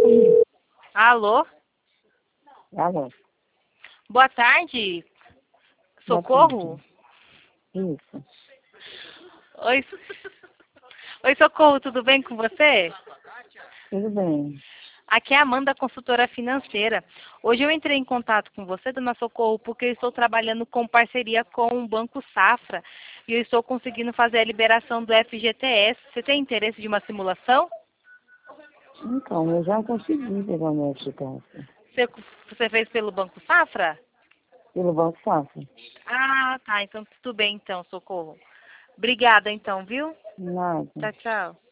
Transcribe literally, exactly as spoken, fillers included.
Alô? Alô? Boa tarde. Boa Socorro? tarde. Isso. Oi. Oi, Socorro, tudo bem com você? Tudo bem. Aqui é a Amanda, consultora financeira. Hoje eu entrei em contato com você, dona Socorro, porque eu estou trabalhando com parceria com o Banco Safra e eu estou conseguindo fazer a liberação do F G T S. Você tem interesse de uma simulação? Então, eu já consegui pegar meu eficácia. Você, você fez pelo Banco Safra? Pelo Banco Safra. Ah, tá. Então tudo bem, então, Socorro. Obrigada, então, viu? Nada. Tchau, tchau.